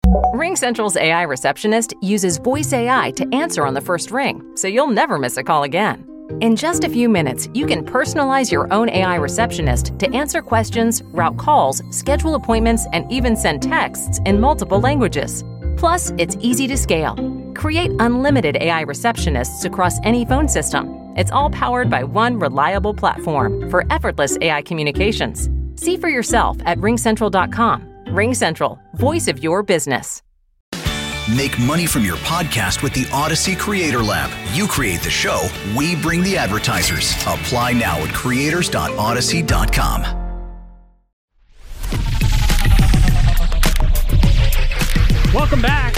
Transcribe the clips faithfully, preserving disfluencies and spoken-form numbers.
RingCentral's A I receptionist uses voice A I to answer on the first ring, so you'll never miss a call again. In just a few minutes, you can personalize your own A I receptionist to answer questions, route calls, schedule appointments, and even send texts in multiple languages. Plus, it's easy to scale. Create unlimited A I receptionists across any phone system. It's all powered by one reliable platform for effortless A I communications. See for yourself at ring central dot com. RingCentral, voice of your business. Make money from your podcast with the Odyssey Creator Lab. You create the show, we bring the advertisers. Apply now at creators dot odyssey dot com. Welcome back.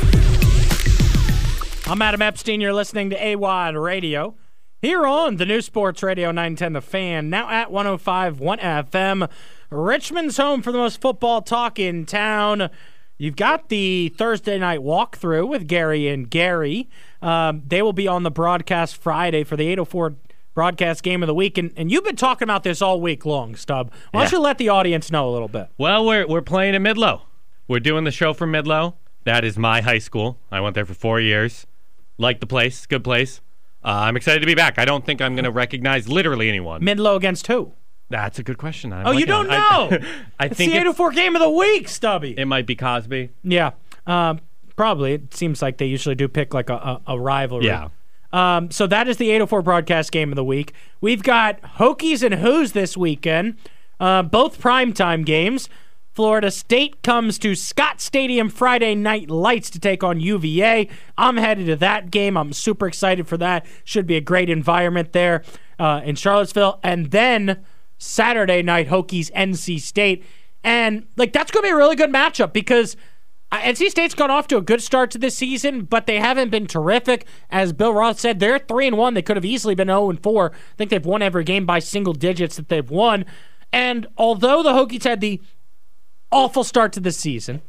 I'm Adam Epstein. You're listening to A W O D Radio. Here on the new Sports Radio nine ten The Fan, now at one oh five point one F M. Richmond's home for the most football talk in town. You've got the Thursday night walkthrough with Gary and Gary. Um, they will be on the broadcast Friday for the eight oh four broadcast game of the week. And, and you've been talking about this all week long, Stub. Why don't yeah. you let the audience know a little bit? Well, we're we're playing at Midlow. We're doing the show from Midlow. That is my high school. I went there for four years. Like the place. Good place. Uh, I'm excited to be back. I don't think I'm going to recognize literally anyone. Midlow against who? That's a good question. I'm oh, you don't know? I, I it's think the eight oh four game of the week, Stubby. It might be Cosby. Yeah, um, probably. It seems like they usually do pick like a, a, a rivalry. Yeah. Um, so that is the eight oh four broadcast game of the week. We've got Hokies and Who's this weekend, uh, both primetime games. Florida State comes to Scott Stadium Friday Night Lights to take on U V A. I'm headed to that game. I'm super excited for that. Should be a great environment there uh, in Charlottesville. And then Saturday night, Hokies, N C State. And, like, that's going to be a really good matchup because N C State's gone off to a good start to this season, but they haven't been terrific. As Bill Roth said, they're three and one. They could have easily been oh and four. I think they've won every game by single digits that they've won. And although the Hokies had the awful start to the season,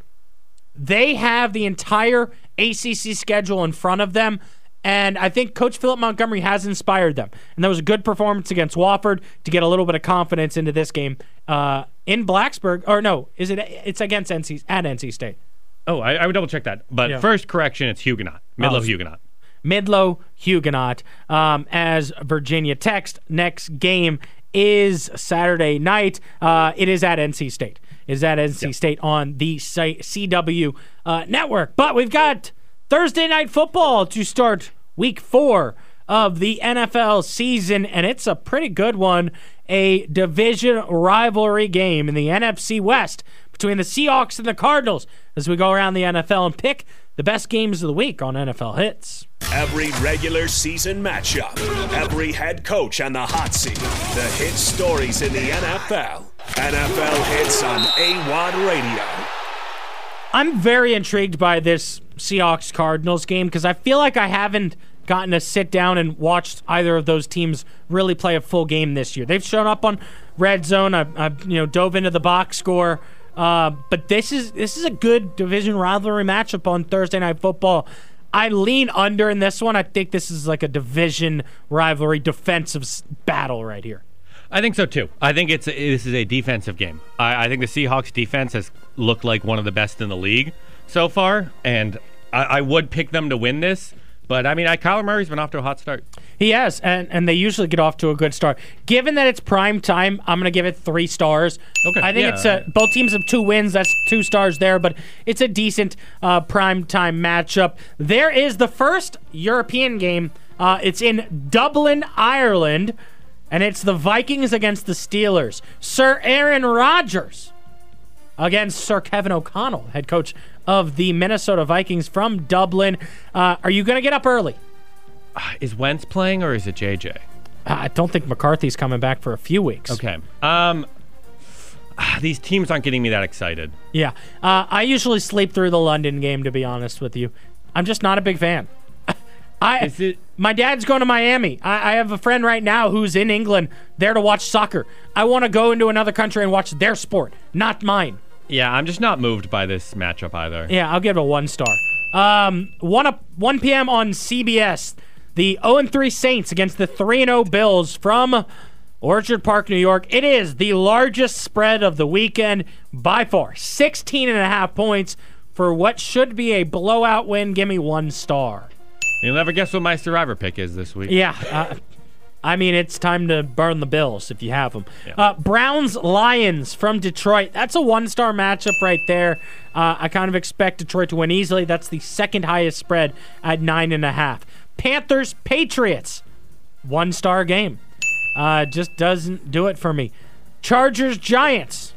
they have the entire A C C schedule in front of them. And I think Coach Philip Montgomery has inspired them. And that was a good performance against Wofford to get a little bit of confidence into this game uh, in Blacksburg. Or no, is it? It's against N C at N C State. Oh, I, I would double check that. But yeah. First correction, it's Huguenot. Midlow oh, Huguenot. Midlow Huguenot. Um, as Virginia Tech next game is Saturday night. Uh, it is at N C State. It is at N C yep. State on the C W uh, network. But we've got Thursday night football to start week four of the N F L season, and it's a pretty good one. A division rivalry game in the N F C West between the Seahawks and the Cardinals as we go around the N F L and pick the best games of the week on N F L Hits. Every regular season matchup, every head coach on the hot seat, the hit stories in the N F L. N F L Hits on A W O D Radio. I'm very intrigued by this Seahawks-Cardinals game because I feel like I haven't gotten to sit down and watch either of those teams really play a full game this year. They've shown up on Red Zone. I've, I've you know dove into the box score, uh, but this is this is a good division rivalry matchup on Thursday Night Football. I lean under in this one. I think this is like a division rivalry defensive battle right here. I think so too. I think it's this is a defensive game. I, I think the Seahawks defense has looked like one of the best in the league so far, and I, I would pick them to win this. But I mean, I, Kyler Murray's been off to a hot start. He has, and, and they usually get off to a good start. Given that it's prime time, I'm going to give it three stars. Okay, I think yeah. it's a, both teams have two wins. That's two stars there, but it's a decent uh, prime time matchup. There is the first European game. Uh, it's in Dublin, Ireland. And it's the Vikings against the Steelers. Sir Aaron Rodgers against Sir Kevin O'Connell, head coach of the Minnesota Vikings from Dublin. Uh, are you going to get up early? Uh, is Wentz playing or is it J J? Uh, I don't think McCarthy's coming back for a few weeks. Okay. Um, uh, these teams aren't getting me that excited. Yeah. Uh, I usually sleep through the London game, to be honest with you. I'm just not a big fan. I, Is it, my dad's going to Miami. I, I have a friend right now who's in England there to watch soccer. I want to go into another country and watch their sport, not mine. Yeah, I'm just not moved by this matchup either. Yeah, I'll give it a one star. Um, one p.m. on C B S, the oh and three Saints against the three and oh Bills from Orchard Park, New York. It is the largest spread of the weekend by far, sixteen and a half points. for what should be a blowout win. Give me one star. You'll never guess what my survivor pick is this week. Yeah. Uh, I mean, it's time to burn the Bills if you have them. Yeah. Uh, Browns-Lions from Detroit. That's a one-star matchup right there. Uh, I kind of expect Detroit to win easily. That's the second highest spread at nine and a half. Panthers-Patriots. One-star game. Uh, just doesn't do it for me. Chargers-Giants.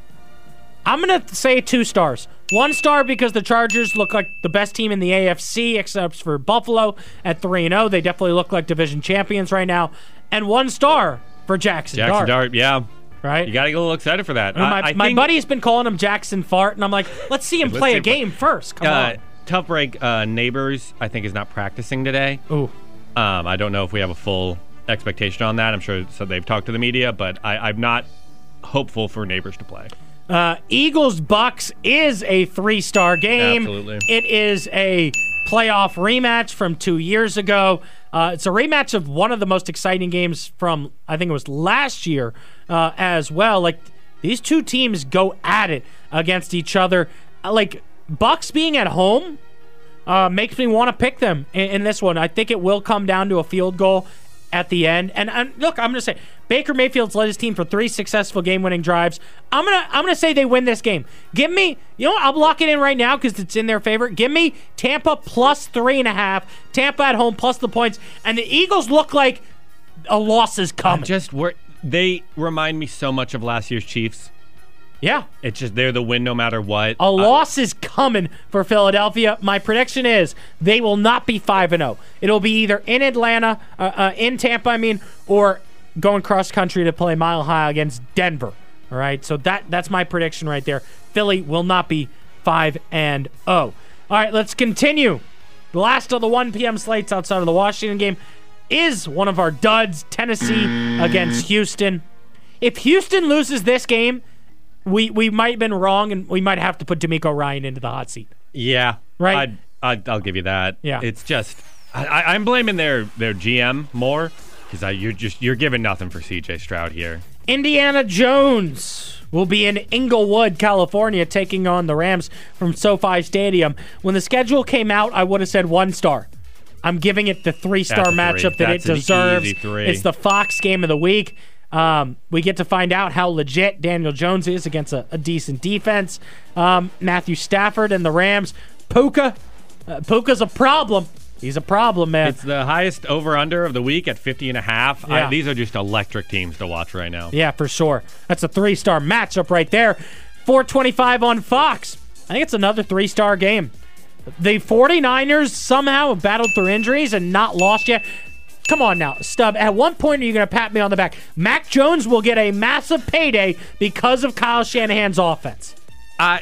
I'm going to say two stars. One star because the Chargers look like the best team in the A F C except for Buffalo at three and oh. They definitely look like division champions right now. And one star for Jackson, Jackson Dart. Dart, yeah. Right? You got to get a little excited for that. I mean, my I, I my think, buddy's been calling him Jackson Fart, and I'm like, let's see him Let's play see a him game first. Come uh, Tough break. Uh, Neighbors, I think, is not practicing today. on. Ooh. Um, I don't know if we have a full expectation on that. I'm sure so they've talked to the media, but I, I'm not hopeful for Neighbors to play. Uh, Eagles-Bucks is a three-star game. Absolutely. It is a playoff rematch from two years ago. Uh, it's a rematch of one of the most exciting games from, I think it was last year uh, as well. Like, these two teams go at it against each other. Uh, like, Bucks being at home uh, makes me want to pick them in, in this one. I think it will come down to a field goal at the end. And, and look, I'm going to say, Baker Mayfield's led his team for three successful game-winning drives. I'm gonna I'm gonna say they win this game. Give me, you know what? I'll lock it in right now because it's in their favor. Give me Tampa plus three and a half. Tampa at home plus the points, and the Eagles look like a loss is coming. I'm just wor- they remind me so much of last year's Chiefs. Yeah, It's just they're the win no matter what. a loss is coming for Philadelphia. My prediction is they will not be five and zero. It'll be either in Atlanta, uh, uh, in Tampa, I mean, or going cross country to play Mile High against Denver. All right, so that that's my prediction right there. Philly will not be five and zero. All right, let's continue. The last of the one p.m. slates outside of the Washington game is one of our duds, Tennessee against Houston. If Houston loses this game, we we might have been wrong, and we might have to put DeMeco Ryan into the hot seat. Yeah, Right? I'd, I'd, I'll give you that. Yeah. It's just I, I, I'm blaming their their G M more because you're just you're giving nothing for C J Stroud here. Indiana Jones will be in Inglewood, California, taking on the Rams from SoFi Stadium. When the schedule came out, I would have said one star. I'm giving it the three-star That's a three. matchup that That's it an deserves. easy three. It's the Fox game of the week. Um, we get to find out how legit Daniel Jones is against a, a decent defense. Um, Matthew Stafford and the Rams. Puka. Uh, Puka's a problem. He's a problem, man. It's the highest over-under of the week at fifty and a half. Yeah. I, these are just electric teams to watch right now. Yeah, for sure. That's a three-star matchup right there. four twenty-five on Fox. I think it's another three-star game. The 49ers somehow have battled through injuries and not lost yet. Come on now, Stub. At one point, are you going to pat me on the back? Mac Jones will get a massive payday because of Kyle Shanahan's offense. I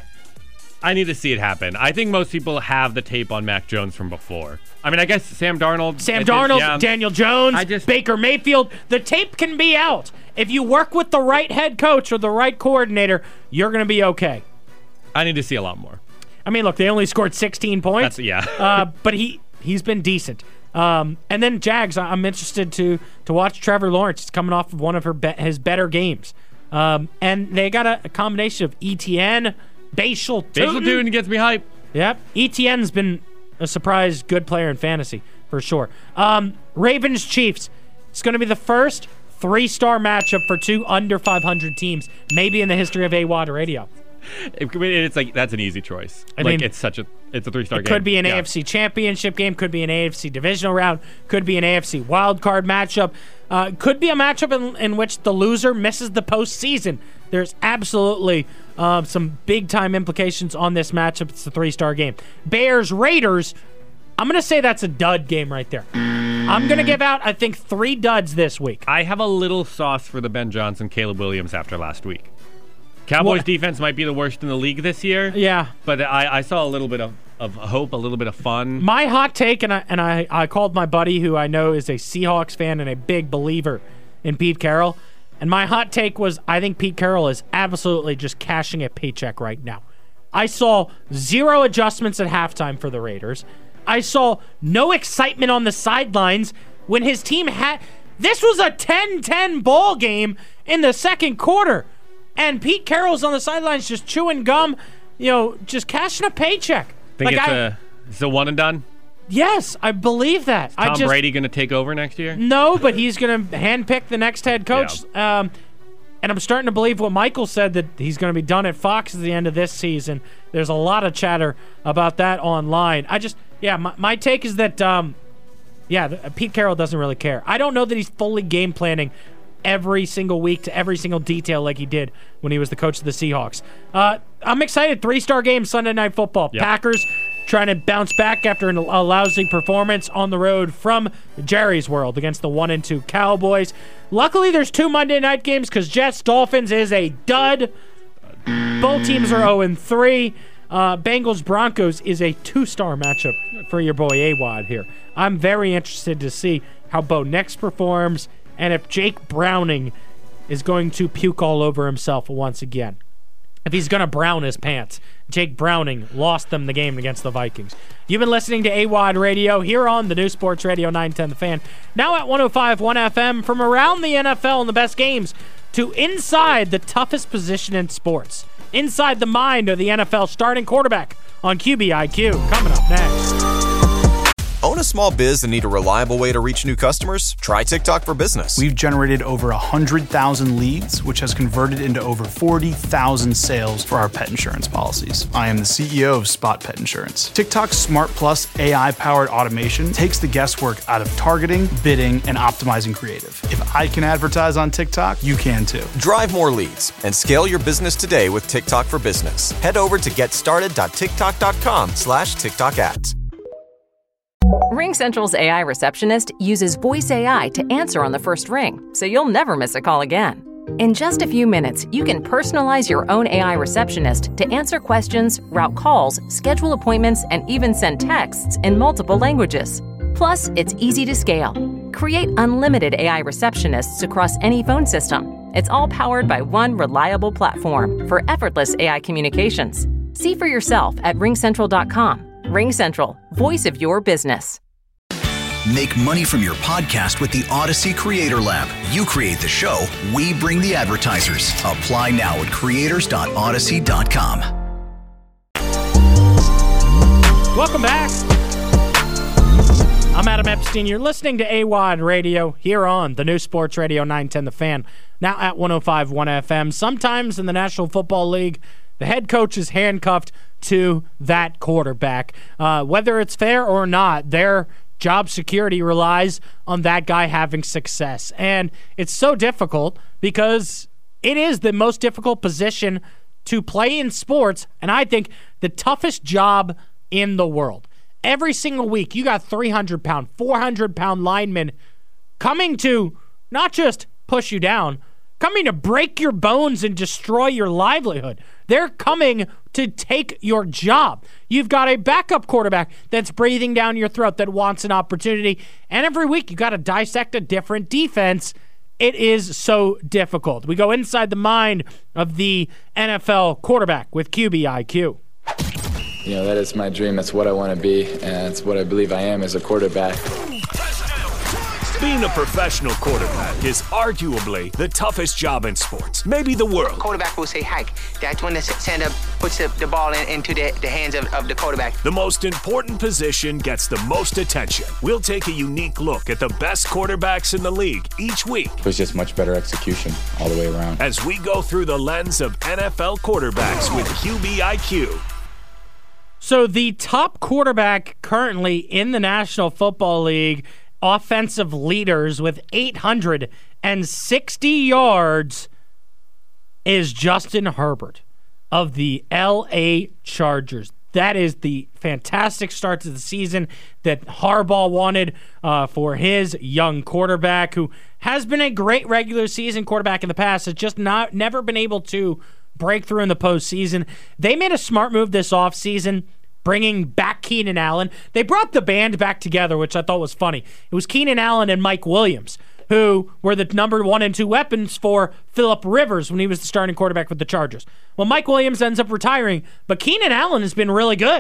I need to see it happen. I think most people have the tape on Mac Jones from before. I mean, I guess Sam Darnold. Sam it- it- Darnold, yeah. Daniel Jones, I just- Baker Mayfield. The tape can be out. If you work with the right head coach or the right coordinator, you're going to be okay. I need to see a lot more. I mean, look, they only scored sixteen points. That's yeah. uh, but he he's been decent. Um, and then Jags, I- I'm interested to to watch Trevor Lawrence. He's coming off of one of her be- his better games. Um, and they got a, a combination of E T N, Bashal Basil Tootin. Dune gets me hype. Yep. E T N's been a surprise good player in fantasy, for sure. Um, Ravens Chiefs. It's going to be the first three-star matchup for two under five hundred teams, maybe in the history of A W O D Radio. It, it's like that's an easy choice. I like mean, it's such a it's a three star It game. could be an Yeah. A F C championship game, could be an A F C divisional round, could be an A F C wild card matchup, uh, could be a matchup in, in which the loser misses the postseason. There's absolutely uh, some big time implications on this matchup. It's a three star game. Bears Raiders. I'm gonna say that's a dud game right there. I'm gonna give out I think three duds this week. I have a little sauce for the Ben Johnson, Caleb Williams after last week. Cowboys What? defense might be the worst in the league this year. Yeah. But I, I saw a little bit of, of hope, a little bit of fun. My hot take, and I and I, I called my buddy who I know is a Seahawks fan and a big believer in Pete Carroll. And my hot take was I think Pete Carroll is absolutely just cashing a paycheck right now. I saw zero adjustments at halftime for the Raiders. I saw no excitement on the sidelines when his team had... This was a ten ten ball game in the second quarter. And Pete Carroll's on the sidelines just chewing gum you know, just cashing a paycheck. Think like it's I, a it's a one and done? Yes, I believe that. Is Tom I just, Brady going to take over next year? No, but he's going to handpick the next head coach. Yeah. Um, and I'm starting to believe what Michael said, that he's going to be done at Fox at the end of this season. There's a lot of chatter about that online. I just, yeah, my, my take is that, um, yeah, Pete Carroll doesn't really care. I don't know that he's fully game planning every single week to every single detail like he did when he was the coach of the Seahawks. Uh, I'm excited. Three-star game Sunday Night Football. Yep. Packers trying to bounce back after a lousy performance on the road from Jerry's World against the one and two Cowboys. Luckily, there's two Monday night games because Jets-Dolphins is a dud. Both teams are oh and three. Uh, Bengals-Broncos is a two-star matchup for your boy A-Wad here. I'm very interested to see how Bo Nix performs and if Jake Browning is going to puke all over himself once again. If he's going to brown his pants. Jake Browning lost them the game against the Vikings. You've been listening to A W A D Radio here on the new Sports Radio nine ten The Fan. Now at one oh five point one F M, from around the N F L and the best games to inside the toughest position in sports. Inside the mind of the N F L starting quarterback on Q B I Q. Coming up next. Own a small biz and need a reliable way to reach new customers? Try TikTok for Business. We've generated over one hundred thousand leads, which has converted into over forty thousand sales for our pet insurance policies. I am the C E O of Spot Pet Insurance. TikTok's Smart Plus A I-powered automation takes the guesswork out of targeting, bidding, and optimizing creative. If I can advertise on TikTok, you can too. Drive more leads and scale your business today with TikTok for Business. Head over to getstarted.tiktok.com slash TikTok ads. RingCentral's A I receptionist uses voice A I to answer on the first ring, so you'll never miss a call again. In just a few minutes, you can personalize your own A I receptionist to answer questions, route calls, schedule appointments, and even send texts in multiple languages. Plus, it's easy to scale. Create unlimited A I receptionists across any phone system. It's all powered by one reliable platform for effortless A I communications. See for yourself at ring central dot com. RingCentral, voice of your business. Make money from your podcast with the Odyssey Creator Lab. You create the show, we bring the advertisers. Apply now at creators dot odyssey dot com. Welcome back. I'm Adam Epstein. You're listening to A W A D Radio here on the new Sports Radio nine ten The Fan. Now at one oh five point one F M. Sometimes in the National Football League, the head coach is handcuffed to that quarterback. Uh, whether it's fair or not, their job security relies on that guy having success. And it's so difficult because it is the most difficult position to play in sports, and I think the toughest job in the world. Every single week, you got three hundred pound, four hundred pound linemen coming to not just push you down, coming to break your bones and destroy your livelihood. They're coming to take your job. You've got a backup quarterback that's breathing down your throat that wants an opportunity. And every week you got to dissect a different defense. It is so difficult. We go inside the mind of the N F L quarterback with Q B I Q. You know, that is my dream. That's what I want to be, and it's what I believe I am as a quarterback. Being a professional quarterback is arguably the toughest job in sports, maybe the world. Quarterback will say hike. That's when the center puts the, the ball in, into the, the hands of, of the quarterback. The most important position gets the most attention. We'll take a unique look at the best quarterbacks in the league each week. It was just much better execution all the way around. As we go through the lens of N F L quarterbacks with Q B I Q. So the top quarterback currently in the National Football League, offensive leaders with eight hundred sixty yards, is Justin Herbert of the L A Chargers. That is the fantastic start to the season that Harbaugh wanted uh, for his young quarterback, who has been a great regular season quarterback in the past, has just not never been able to break through in the postseason. They made a smart move this offseason, bringing back Keenan Allen. They brought the band back together, which I thought was funny. It was Keenan Allen and Mike Williams, who were the number one and two weapons for Phillip Rivers when he was the starting quarterback with the Chargers. Well, Mike Williams ends up retiring, but Keenan Allen has been really good.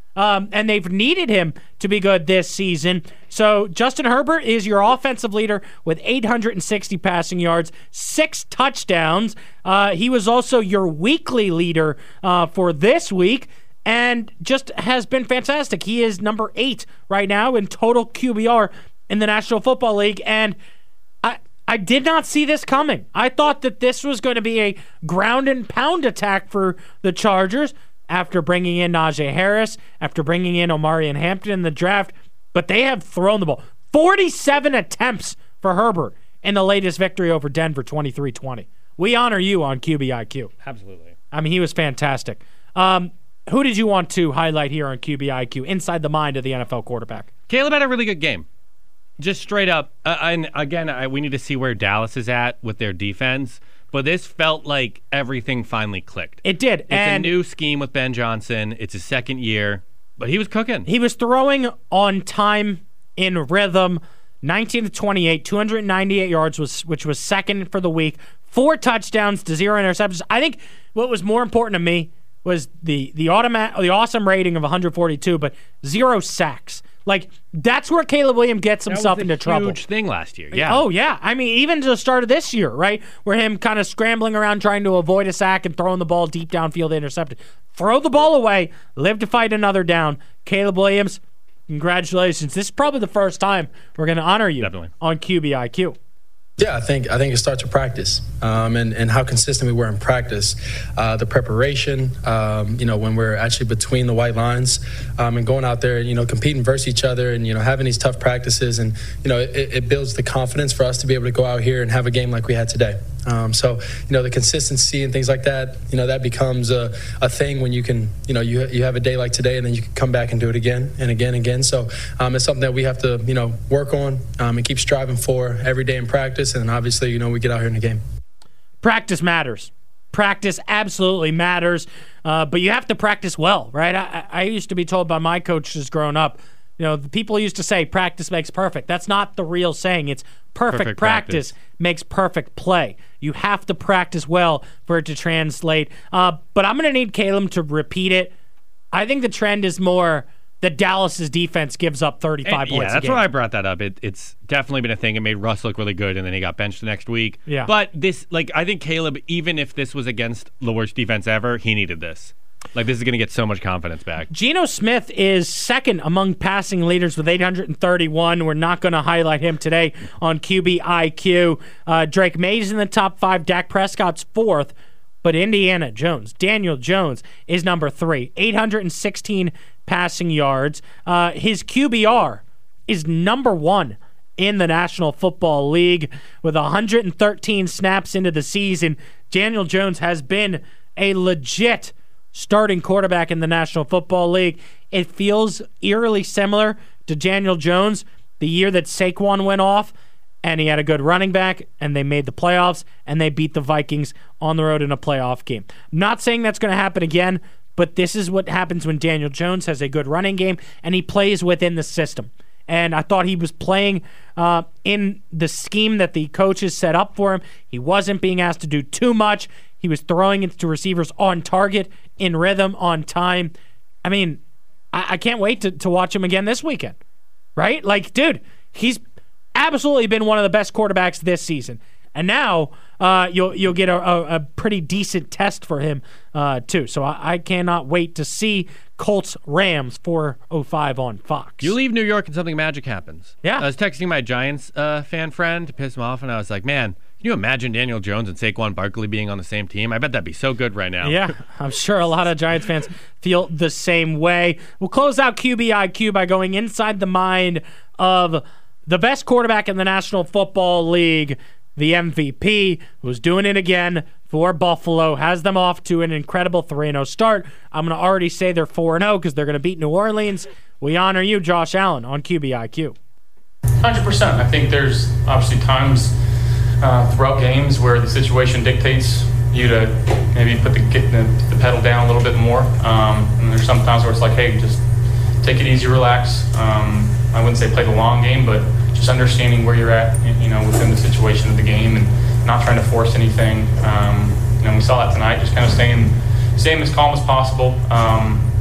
Um, and they've needed him to be good this season. So Justin Herbert is your offensive leader with eight hundred sixty passing yards, six touchdowns. Uh, he was also your weekly leader uh, for this week and just has been fantastic. He is number eight right now in total Q B R in the National Football League. And I, I did not see this coming. I thought that this was going to be a ground and pound attack for the Chargers, after bringing in Najee Harris, after bringing in Omarion Hampton in the draft, but they have thrown the ball. forty-seven attempts for Herbert in the latest victory over Denver, twenty-three twenty. We honor you on Q B I Q. Absolutely. I mean, he was fantastic. Um, who did you want to highlight here on Q B I Q, inside the mind of the N F L quarterback? Caleb had a really good game. Just straight up. Uh, and again, I, we need to see where Dallas is at with their defense. But this felt like everything finally clicked. It did. It's and a new scheme with Ben Johnson. It's his second year. But he was cooking. He was throwing on time, in rhythm, nineteen to twenty-eight, two hundred ninety-eight yards, was which was second for the week. Four touchdowns to zero interceptions. I think what was more important to me was the the automat, the awesome rating of one hundred forty-two, but zero sacks. Like, that's where Caleb Williams gets himself that was into a trouble. Huge thing last year. Yeah. Oh, yeah. I mean, even to the start of this year, right? Where him kind of scrambling around trying to avoid a sack and throwing the ball deep downfield intercepted. Throw the ball away, live to fight another down. Caleb Williams, congratulations. This is probably the first time we're going to honor you Definitely. on Q B I Q. Yeah, I think I think it starts with practice um, and, and how consistent we were in practice. Uh, the preparation, um, you know, when we're actually between the white lines um, and going out there, you know, competing versus each other and, you know, having these tough practices. And, you know, it, it builds the confidence for us to be able to go out here and have a game like we had today. Um, so, you know, the consistency and things like that, you know, that becomes a, a thing when you can, you know, you you have a day like today and then you can come back and do it again and again and again. So um, it's something that we have to, you know, work on um, and keep striving for every day in practice. And obviously, you know, we get out here in the game. Practice matters. Practice absolutely matters. Uh, but you have to practice well, right? I, I used to be told by my coaches growing up, you know, the people used to say practice makes perfect. That's not the real saying. It's perfect, Perfect practice, practice. makes perfect play. You have to practice well for it to translate. Uh, but I'm going to need Caleb to repeat it. I think the trend is more that Dallas's defense gives up thirty-five And, points yeah, a that's game. why I brought that up. It, it's definitely been a thing. It made Russ look really good, and then he got benched the next week. Yeah. But this, like, I think Caleb, even if this was against the worst defense ever, he needed this. Like, this is going to get so much confidence back. Geno Smith is second among passing leaders with eight hundred thirty-one. We're not going to highlight him today on Q B I Q. Uh, Drake May's in the top five. Dak Prescott's fourth. But Indiana Jones, Daniel Jones, is number three. eight hundred sixteen passing yards. Uh, his Q B R is number one in the National Football League. With one hundred thirteen snaps into the season, Daniel Jones has been a legit starting quarterback in the National Football League. It feels eerily similar to Daniel Jones the year that Saquon went off, and he had a good running back, and they made the playoffs, and they beat the Vikings on the road in a playoff game. I'm not saying that's going to happen again, but this is what happens when Daniel Jones has a good running game, and he plays within the system. And I thought he was playing uh, in the scheme that the coaches set up for him. He wasn't being asked to do too much. He was throwing it to receivers on target, in rhythm, on time. I mean, I, I can't wait to, to watch him again this weekend, right? Like, dude, he's absolutely been one of the best quarterbacks this season. And now uh, you'll you'll get a, a, a pretty decent test for him, uh, too. So I, I cannot wait to see Colts-Rams four oh five on Fox. You leave New York and something magic happens. Yeah. I was texting my Giants uh, fan friend to piss him off, and I was like, man, can you imagine Daniel Jones and Saquon Barkley being on the same team? I bet that'd be so good right now. Yeah, I'm sure a lot of Giants fans feel the same way. We'll close out Q B I Q by going inside the mind of the best quarterback in the National Football League, the M V P, who's doing it again for Buffalo, has them off to an incredible three and oh start. I'm going to already say they're four and oh because they're going to beat New Orleans. We honor you, Josh Allen, on Q B I Q. one hundred percent. I think there's obviously times uh, throughout games where the situation dictates you to maybe put the, get the, the pedal down a little bit more. Um, and there's some times where it's like, hey, just take it easy, relax. Um, I wouldn't say play the long game, but just understanding where you're at, you know, within the situation of the game and not trying to force anything. Um, you know, we saw that tonight, just kind of staying, staying as calm as possible. Um,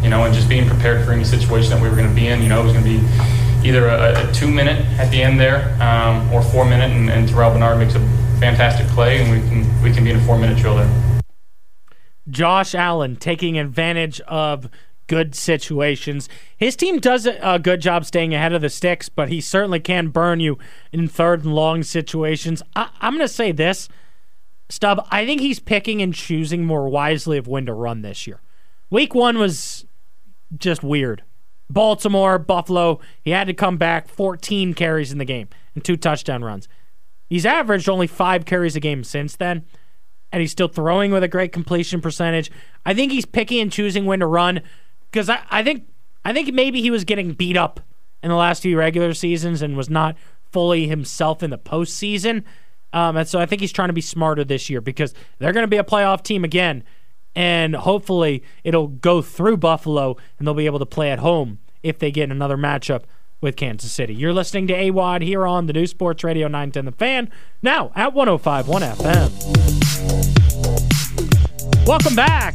you know, and just being prepared for any situation that we were going to be in. You know, it was going to be either a, a two-minute at the end there um, or four-minute, and, and Terrell Bernard makes a fantastic play, and we can we can be in a four-minute drill there. Josh Allen taking advantage of good situations. His team does a good job staying ahead of the sticks, but he certainly can burn you in third and long situations. I, I'm going to say this, Stub, I think he's picking and choosing more wisely of when to run this year. Week one was just weird. Baltimore, Buffalo, he had to come back, fourteen carries in the game and two touchdown runs. He's averaged only five carries a game since then, and he's still throwing with a great completion percentage. I think he's picking and choosing when to run because I, I think I think maybe he was getting beat up in the last few regular seasons and was not fully himself in the postseason. Um, and so I think he's trying to be smarter this year because they're going to be a playoff team again, and hopefully it'll go through Buffalo and they'll be able to play at home if they get another matchup with Kansas City. You're listening to A W O D here on the New Sports Radio nine ten The Fan, now at one oh five point one F M. Welcome back.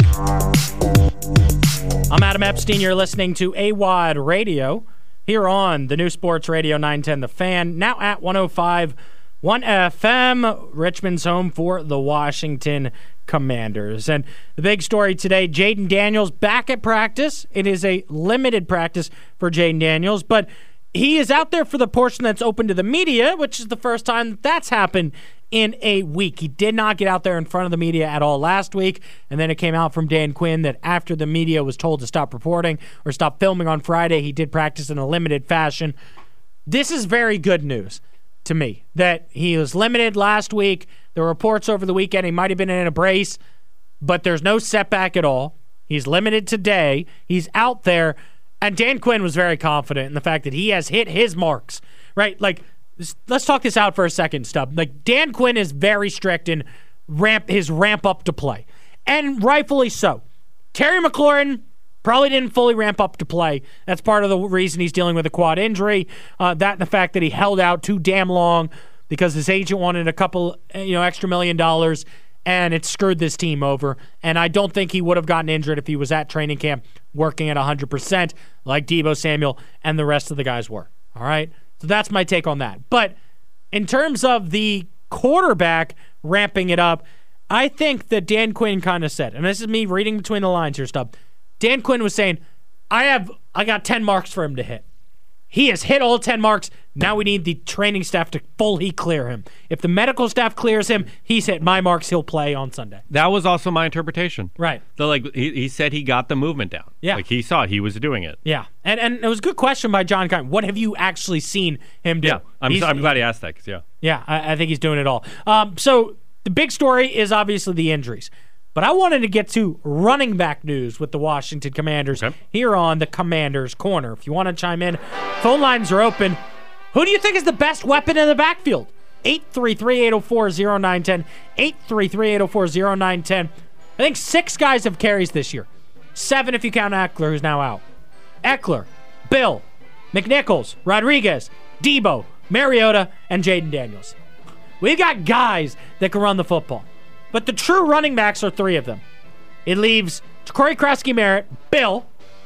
I'm Adam Epstein. You're listening to A W O D Radio here on the New Sports Radio nine ten The Fan, now at one oh five point one F M, Richmond's home for the Washington Commanders. And the big story today, Jayden Daniels back at practice. It is a limited practice for Jayden Daniels, but he is out there for the portion that's open to the media, which is the first time that's happened in a week. He did not get out there in front of the media at all last week, and then it came out from Dan Quinn that after the media was told to stop reporting or stop filming on Friday, he did practice in a limited fashion. This is very good news to me, that he was limited last week. The reports over the weekend, he might have been in a brace, but there's no setback at all. He's limited today. He's out there, and Dan Quinn was very confident in the fact that he has hit his marks, right? Like, let's talk this out for a second, Stub. Like, Dan Quinn is very strict in ramp his ramp up to play, and rightfully so. Terry McLaurin probably didn't fully ramp up to play. That's part of the reason he's dealing with a quad injury. Uh, that and the fact that he held out too damn long because his agent wanted a couple, you know, extra million dollars, and it screwed this team over. And I don't think he would have gotten injured if he was at training camp working at one hundred percent like Deebo Samuel and the rest of the guys were. All right? So that's my take on that. But in terms of the quarterback ramping it up, I think that Dan Quinn kind of said, and this is me reading between the lines here, Stub, Dan Quinn was saying, I have, I got ten marks for him to hit. He has hit all ten marks. Now we need the training staff to fully clear him. If the medical staff clears him, he's hit my marks, he'll play on Sunday. That was also my interpretation. Right. So, like, he, he said he got the movement down. Yeah. Like, he saw it. He was doing it. Yeah. And and it was a good question by John Kine. What have you actually seen him do? Yeah. I'm, I'm glad he asked that, because, yeah. Yeah, I, I think he's doing it all. Um, so the big story is obviously the injuries. But I wanted to get to running back news with the Washington Commanders okay. here on the Commanders Corner. If you want to chime in, phone lines are open. Who do you think is the best weapon in the backfield? eight three three, eight oh four, oh nine one oh. eight three three, eight oh four, oh nine one oh. I think six guys have carries this year. Seven if you count Eckler, who's now out. Eckler, Bill, McNichols, Rodriguez, Deebo, Mariota, and Jayden Daniels. We've got guys that can run the football. But the true running backs are three of them. It leaves Corey Kresge-Merritt, Bill,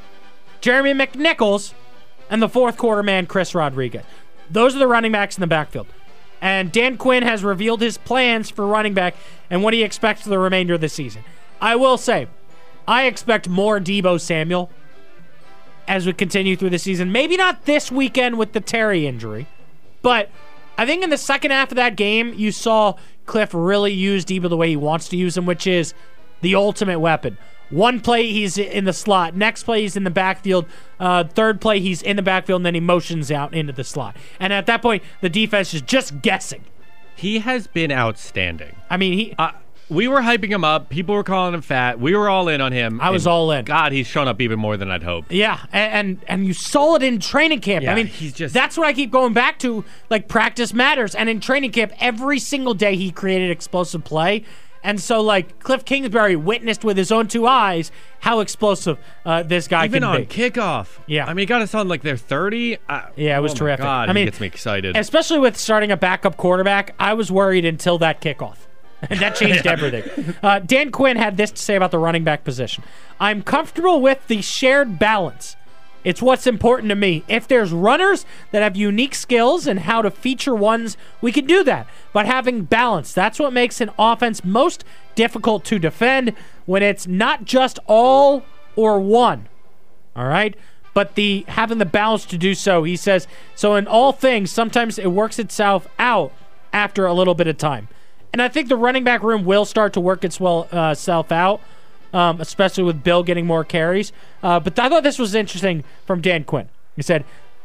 Jeremy McNichols, and the fourth quarter man, Chris Rodriguez. Those are the running backs in the backfield. And Dan Quinn has revealed his plans for running back and what he expects for the remainder of the season. I will say, I expect more Deebo Samuel as we continue through the season. Maybe not this weekend with the Terry injury, but I think in the second half of that game, you saw Cliff really use Deebo the way he wants to use him, which is the ultimate weapon. One play, he's in the slot. Next play, he's in the backfield. Uh, third play, he's in the backfield, and then he motions out into the slot. And at that point, the defense is just guessing. He has been outstanding. I mean, he... Uh, we were hyping him up. People were calling him fat. We were all in on him. I was all in. God, he's shown up even more than I'd hoped. Yeah, and and, and you saw it in training camp. Yeah, I mean, he's just... that's what I keep going back to. Like, practice matters. And in training camp, every single day he created explosive play. And so, like, Cliff Kingsbury witnessed with his own two eyes how explosive uh, this guy even can be. Even on kickoff. Yeah. I mean, he got us on, like, their thirty. Uh, yeah, it was oh terrific. God, I mean, he gets me excited. Especially with starting a backup quarterback, I was worried until that kickoff. And that changed everything. Uh, Dan Quinn had this to say about the running back position. I'm comfortable with the shared balance. It's what's important to me. If there's runners that have unique skills and how to feature ones, we can do that. But having balance, that's what makes an offense most difficult to defend when it's not just all or one. All right? But the having the balance to do so, he says, so in all things, sometimes it works itself out after a little bit of time. And I think the running back room will start to work itself uh, out, um, especially with Bill getting more carries. Uh, but I thought this was interesting from Dan Quinn. He said,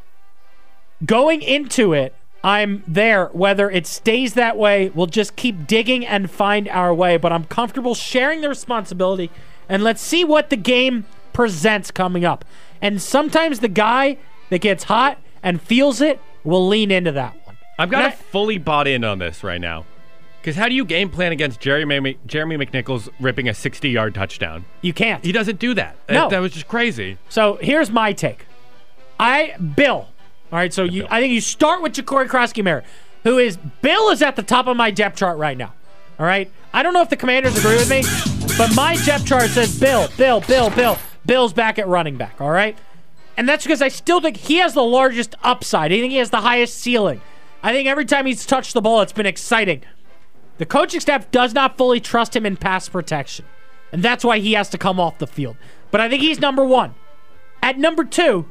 going into it, I'm there. Whether it stays that way, we'll just keep digging and find our way. But I'm comfortable sharing the responsibility, and let's see what the game presents coming up. And sometimes the guy that gets hot and feels it will lean into that one. I've got to fully bought in on this right now. Because how do you game plan against Jeremy, Jeremy McNichols ripping a sixty-yard touchdown? You can't. He doesn't do that. No. That, that was just crazy. So here's my take. I Bill. All right, so you, I think you start with Ja'Cory Krosky-Merritt, who is, Bill is at the top of my depth chart right now. All right? I don't know if the Commanders agree with me, but my depth chart says Bill, Bill, Bill, Bill. Bill's back at running back, all right? And that's because I still think he has the largest upside. I think he has the highest ceiling. I think every time he's touched the ball, it's been exciting. The coaching staff does not fully trust him in pass protection, and that's why he has to come off the field. But I think he's number one. At number two,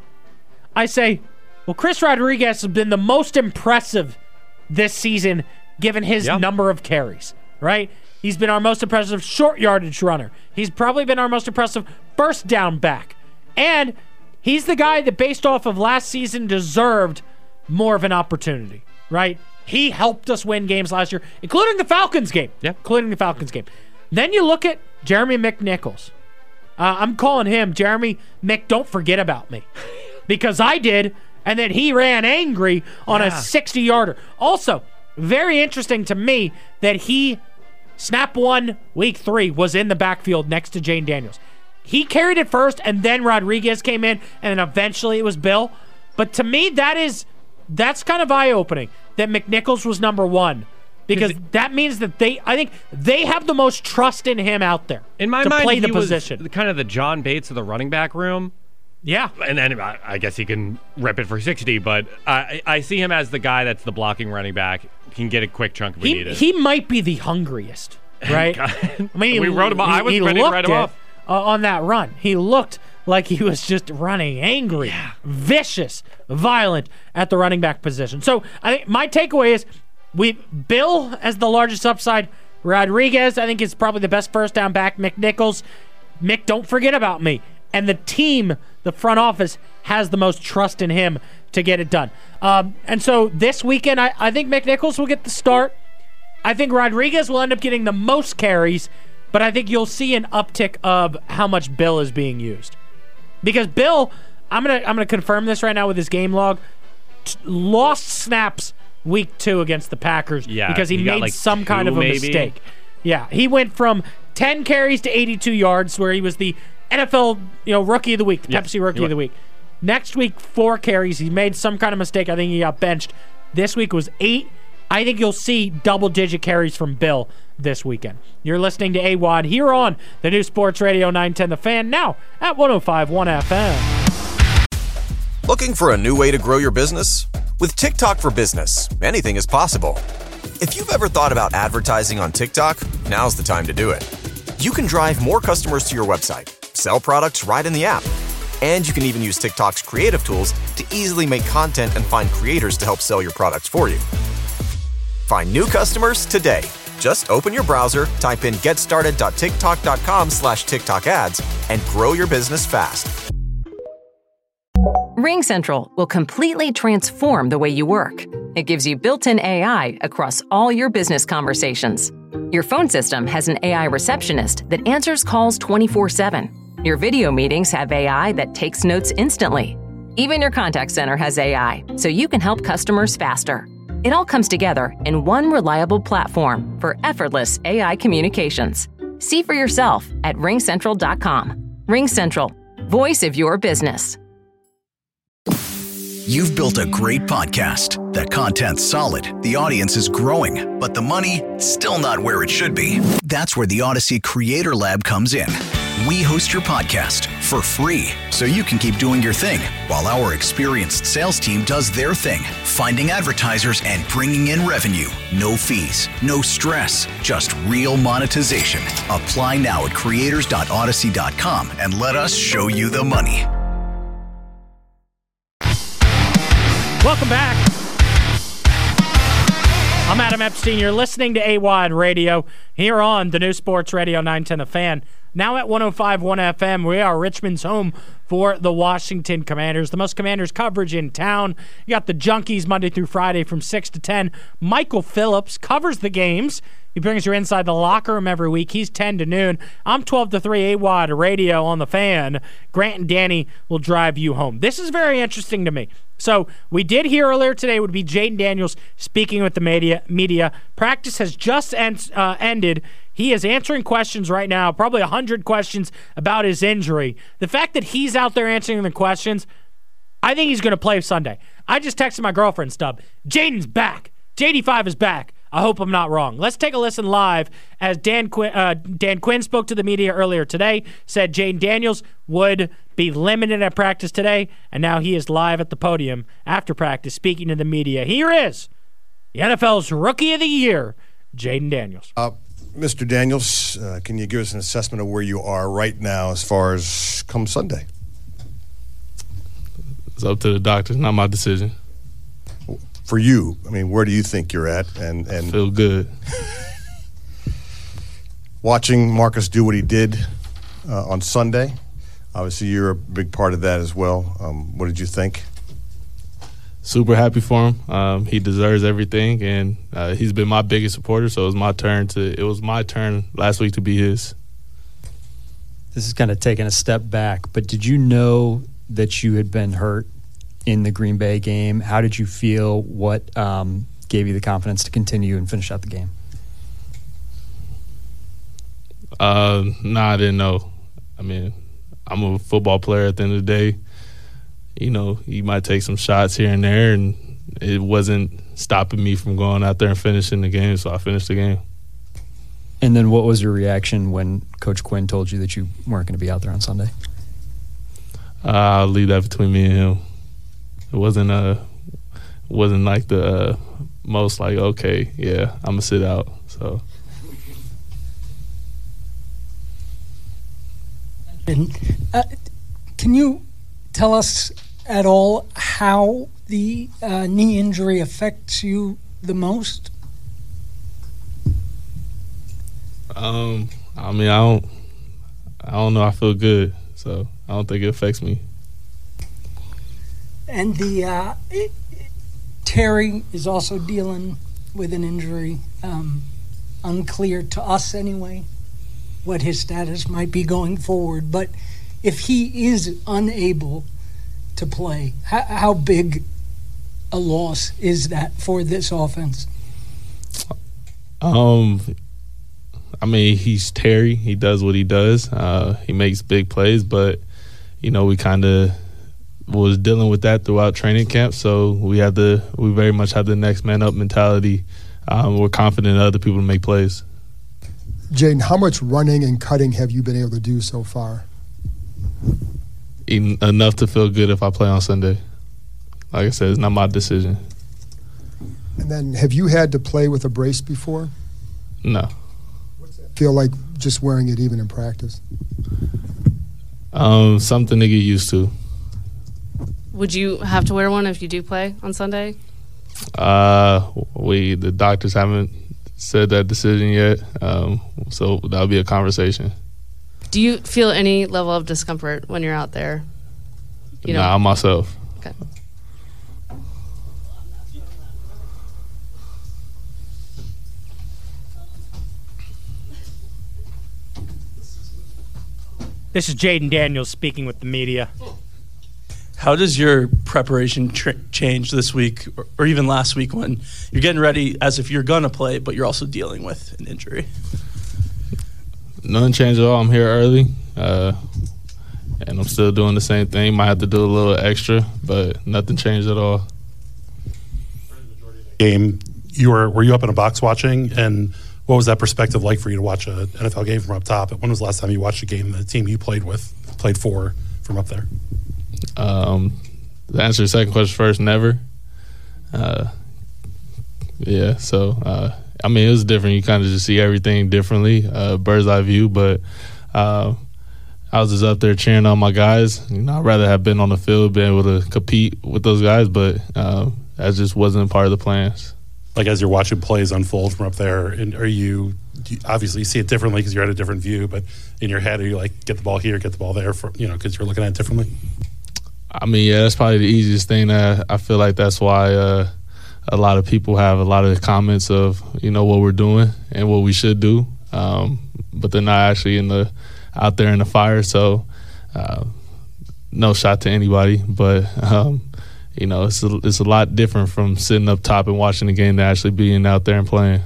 I say, well, Chris Rodriguez has been the most impressive this season given his yep. number of carries, right? He's been our most impressive short yardage runner. He's probably been our most impressive first down back. And he's the guy that, based off of last season, deserved more of an opportunity, right? He helped us win games last year, including the Falcons game. Yeah. Including the Falcons game. Then you look at Jeremy McNichols. Uh, I'm calling him Jeremy Mc, don't forget about me. Because I did, and then he ran angry on yeah. a sixty-yarder. Also, very interesting to me that he, snap one, week three, was in the backfield next to Jane Daniels. He carried it first, and then Rodriguez came in, and then eventually it was Bill. But to me, that is... That's kind of eye-opening that McNichols was number one, because that means that they, I think they have the most trust in him out there in my to mind, play the he position. Was kind of the John Bates of the running back room. Yeah. And then I guess he can rep it for sixty, but I, I see him as the guy that's the blocking running back, can get a quick chunk if we he, need it. He might be the hungriest, right? I mean, we wrote him. He, I was he ready to write him off. Uh, on that run. He looked like he was just running angry, yeah. vicious, violent at the running back position. So I think my takeaway is we Bill as the largest upside. Rodriguez, I think, is probably the best first down back. McNichols, Mick, don't forget about me. And the team, the front office, has the most trust in him to get it done. Um, and so this weekend, I, I think McNichols will get the start. I think Rodriguez will end up getting the most carries, but I think you'll see an uptick of how much Bill is being used. Because Bill, I'm gonna I'm gonna confirm this right now with his game log, t- lost snaps week two against the Packers yeah, because he, he made like some two, kind of a maybe? mistake. Yeah, he went from ten carries to eighty-two yards, where he was the N F L, you know, Rookie of the Week, the yeah, Pepsi Rookie of the Week. Next week, four carries. He made some kind of mistake. I think he got benched. This week was eight. I think you'll see double-digit carries from Bill this weekend. You're listening to A W O D here on the new Sports Radio nine ten The Fan, now at one oh five point one F M. Looking for a new way to grow your business? With TikTok for Business, anything is possible. If you've ever thought about advertising on TikTok, now's the time to do it. You can drive more customers to your website, sell products right in the app, and you can even use TikTok's creative tools to easily make content and find creators to help sell your products for you. Find new customers today. Just open your browser, type in getstarted.tiktok.com slash TikTok ads, and grow your business fast. RingCentral will completely transform the way you work. It gives you built-in A I across all your business conversations. Your phone system has an A I receptionist that answers calls twenty-four seven. Your video meetings have A I that takes notes instantly. Even your contact center has A I, so you can help customers faster. It all comes together in one reliable platform for effortless A I communications. See for yourself at ring central dot com. RingCentral, voice of your business. You've built a great podcast. The content's solid, the audience is growing, but the money, still not where it should be. That's where the Odyssey Creator Lab comes in. We host your podcast for free, so you can keep doing your thing, while our experienced sales team does their thing, finding advertisers and bringing in revenue. No fees, no stress, just real monetization. Apply now at creators dot odyssey dot com and let us show you the money. Welcome back. I'm Adam Epstein. You're listening to A W O D Radio here on the new Sports Radio nine ten The Fan. Now at one oh five point one F M, we are Richmond's home for the Washington Commanders. The most Commanders coverage in town. You got the Junkies Monday through Friday from six to ten. Michael Phillips covers the games. He brings you inside the locker room every week. He's ten to noon. I'm twelve to three, A W O D Radio on the Fan. Grant and Danny will drive you home. This is very interesting to me. So we did hear earlier today would be Jayden Daniels speaking with the media. media. Practice has just end, uh, ended. He is answering questions right now, probably one hundred questions about his injury. The fact that he's out there answering the questions, I think he's going to play Sunday. I just texted my girlfriend, Stub. Jayden's back. J D five is back. I hope I'm not wrong. Let's take a listen live as Dan Quinn, uh, Dan Quinn spoke to the media earlier today, said Jayden Daniels would be limited at practice today, and now he is live at the podium after practice speaking to the media. Here is the N F L's Rookie of the Year, Jayden Daniels. Uh, Mister Daniels, uh, can you give us an assessment of where you are right now as far as come Sunday? It's up to the doctors, not my decision. For you, I mean, where do you think you're at? And, and I feel good. Watching Marcus do what he did uh, on Sunday, obviously you're a big part of that as well. Um, what did you think? Super happy for him. Um, he deserves everything, and uh, he's been my biggest supporter. So it was my turn to. It was my turn last week to be his. This is kind of taking a step back, but did you know that you had been hurt in the Green Bay game? How did you feel? What um, gave you the confidence to continue and finish out the game? Uh, nah, I didn't know. I mean, I'm a football player at the end of the day. You know, you might take some shots here and there, and it wasn't stopping me from going out there and finishing the game, so I finished the game. And then what was your reaction when Coach Quinn told you that you weren't going to be out there on Sunday? Uh, I'll leave that between me and him. It wasn't uh wasn't like the uh, most like, okay, yeah, I'm gonna sit out. So. And, uh, can you tell us at all how the uh, knee injury affects you the most? Um, I mean, I don't, I don't know. I feel good, so I don't think it affects me. And the uh, it, Terry is also dealing with an injury, um, unclear to us anyway, what his status might be going forward. But if he is unable to play, how, how big a loss is that for this offense? Um, I mean, he's Terry. He does what he does. Uh, he makes big plays, but you know, we kind of was dealing with that throughout training camp. So we had the we very much have the next man up mentality. Um, we're confident in other people to make plays. Jayden, how much running and cutting have you been able to do so far? En- enough to feel good if I play on Sunday. Like I said, it's not my decision. And then, have you had to play with a brace before? No. What's that feel like, just wearing it even in practice? Um, something to get used to. Would you have to wear one if you do play on Sunday? Uh, we the doctors haven't said that decision yet, um, so that'll be a conversation. Do you feel any level of discomfort when you're out there? You know? Nah, myself. Okay. This is Jayden Daniels speaking with the media. How does your preparation tr- change this week or, or even last week when you're getting ready as if you're going to play, but you're also dealing with an injury? None changed at all. I'm here early. Uh, and I'm still doing the same thing. Might have to do a little extra, but nothing changed at all. Game, you were were you up in a box watching, and what was that perspective like for you to watch an N F L game from up top? When was the last time you watched a game the team you played with played for from up there? Um, to answer the second question first, never. Uh, yeah, so uh, I mean it was different. You kind of just see everything differently, uh, bird's eye view. But uh, I was just up there cheering on my guys. You know, I'd rather have been on the field, been able to compete with those guys, but uh, that just wasn't part of the plans. Like as you're watching plays unfold from up there, and are you, you obviously you see it differently because you're at a different view, but in your head are you like get the ball here, get the ball there, for you know because you're looking at it differently? I mean, yeah, that's probably the easiest thing. That I feel like that's why uh, a lot of people have a lot of comments of you know what we're doing and what we should do, um, but they're not actually in the out there in the fire. So uh, no shot to anybody, but. Um, You know, it's a, it's a lot different from sitting up top and watching the game to actually being out there and playing.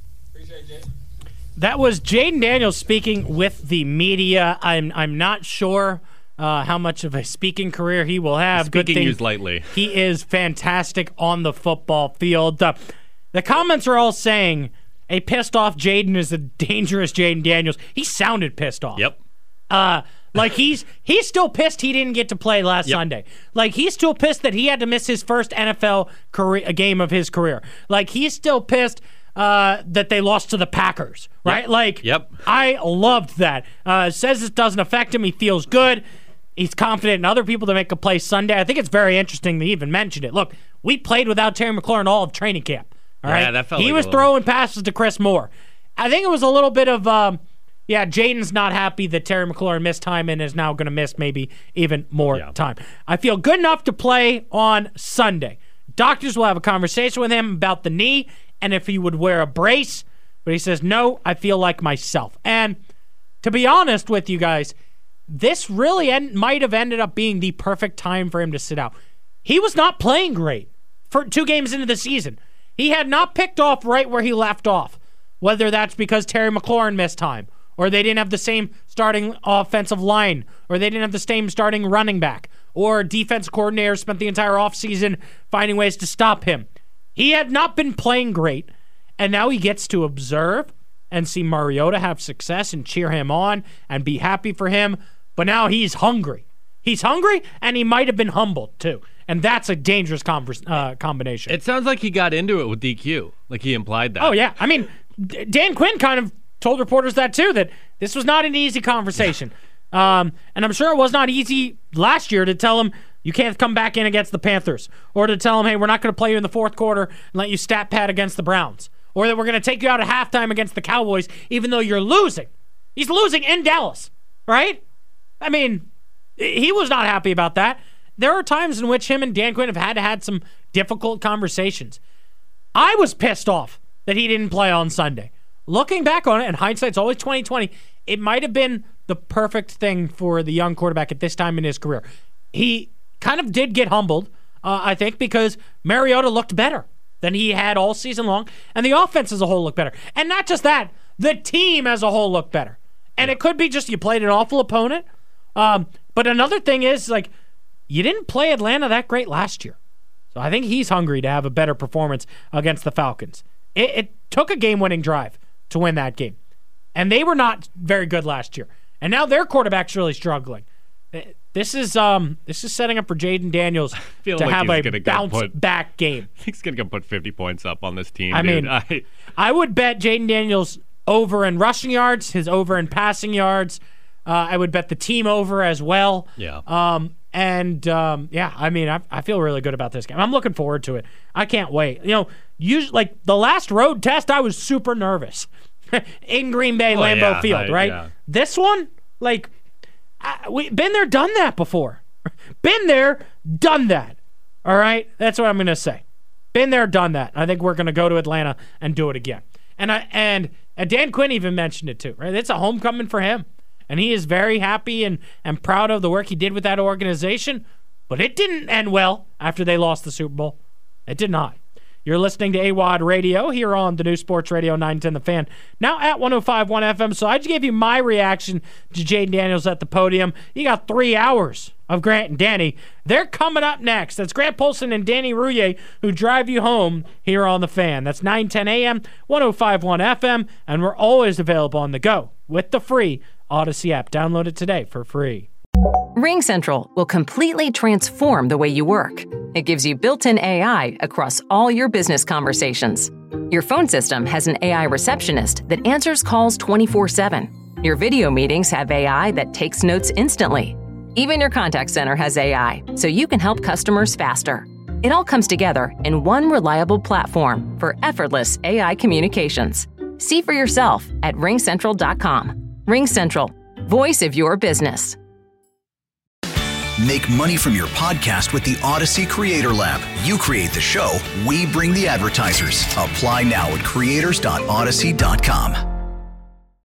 That was Jayden Daniels speaking with the media. I'm I'm not sure uh, how much of a speaking career he will have. Speaking Good thing used lightly. He is fantastic on the football field. Uh, the comments are all saying a pissed off Jayden is a dangerous Jayden Daniels. He sounded pissed off. Yep. Uh, like he's he's still pissed he didn't get to play last Yep. Sunday. Like he's still pissed that he had to miss his first N F L career, a game of his career. Like he's still pissed uh, that they lost to the Packers, right? Yep. Like Yep. I loved that. Uh, says it doesn't affect him. He feels good. He's confident in other people to make a play Sunday. I think it's very interesting that he even mentioned it. Look, we played without Terry McLaurin all of training camp. All Yeah, right, that felt he like a was little- throwing passes to Chris Moore. I think it was a little bit of. Um, Yeah, Jaden's not happy that Terry McLaurin missed time and is now going to miss maybe even more Yeah. time. I feel good enough to play on Sunday. Doctors will have a conversation with him about the knee and if he would wear a brace. But he says, no, I feel like myself. And to be honest with you guys, this really en- might have ended up being the perfect time for him to sit out. He was not playing great for two games into the season. He had not picked off right where he left off, whether that's because Terry McLaurin missed time, or they didn't have the same starting offensive line, or they didn't have the same starting running back, or defense coordinator spent the entire offseason finding ways to stop him. He had not been playing great, and now he gets to observe and see Mariota have success and cheer him on and be happy for him, but now he's hungry. He's hungry, and he might have been humbled, too. And that's a dangerous converse, uh, combination. It sounds like he got into it with D Q, like he implied that. Oh, yeah. I mean, D- Dan Quinn kind of told reporters that too, that this was not an easy conversation. Um, and I'm sure it was not easy last year to tell him you can't come back in against the Panthers, or to tell him, hey, we're not going to play you in the fourth quarter and let you stat pad against the Browns, or that we're going to take you out at halftime against the Cowboys even though you're losing. He's losing in Dallas, right? I mean, he was not happy about that. There are times in which him and Dan Quinn have had to had some difficult conversations. I was pissed off that he didn't play on Sunday. Looking back on it, and hindsight's always twenty twenty, it might have been the perfect thing for the young quarterback at this time in his career. He kind of did get humbled, uh, I think, because Mariota looked better than he had all season long, and the offense as a whole looked better. And not just that, the team as a whole looked better. And it could be just you played an awful opponent. Um, but another thing is, like, you didn't play Atlanta that great last year. So I think he's hungry to have a better performance against the Falcons. It, it took a game-winning drive to win that game. And they were not very good last year. And now their quarterback's really struggling. This is um this is setting up for Jayden Daniels to like have he's a gonna go bounce put- back game. He's going to go put fifty points up on this team, I dude. mean, I, I would bet Jayden Daniels over in rushing yards, his over in passing yards. Uh, I would bet the team over as well. Yeah. Um, and, um, yeah, I mean, I, I feel really good about this game. I'm looking forward to it. I can't wait. You know, usually, like the last road test, I was super nervous in Green Bay, Oh, Lambeau yeah, Field, I- right? yeah. This one, like, I, we been there, done that before. Been there, done that. All right? That's what I'm going to say. Been there, done that. I think we're going to go to Atlanta and do it again. And I and, and Dan Quinn even mentioned it too, right? It's a homecoming for him. And he is very happy and, and proud of the work he did with that organization. But it didn't end well after they lost the Super Bowl. It did not. You're listening to A W O D Radio here on the new Sports Radio nine ten The Fan. Now at one oh five point one F M. So I just gave you my reaction to Jaden Daniels at the podium. You got three hours of Grant and Danny. They're coming up next. That's Grant Polson and Danny Rouillet who drive you home here on The Fan. That's nine ten A M, one oh five point one F M, and we're always available on the go with the free Odyssey app. Download it today for free. RingCentral will completely transform the way you work. It gives you built-in A I across all your business conversations. Your phone system has an A I receptionist that answers calls twenty-four seven. Your video meetings have A I that takes notes instantly. Even your contact center has A I, so you can help customers faster. It all comes together in one reliable platform for effortless A I communications. See for yourself at ring central dot com. RingCentral, voice of your business. Make money from your podcast with the Odyssey Creator Lab. You create the show, we bring the advertisers. Apply now at creators dot odyssey dot com.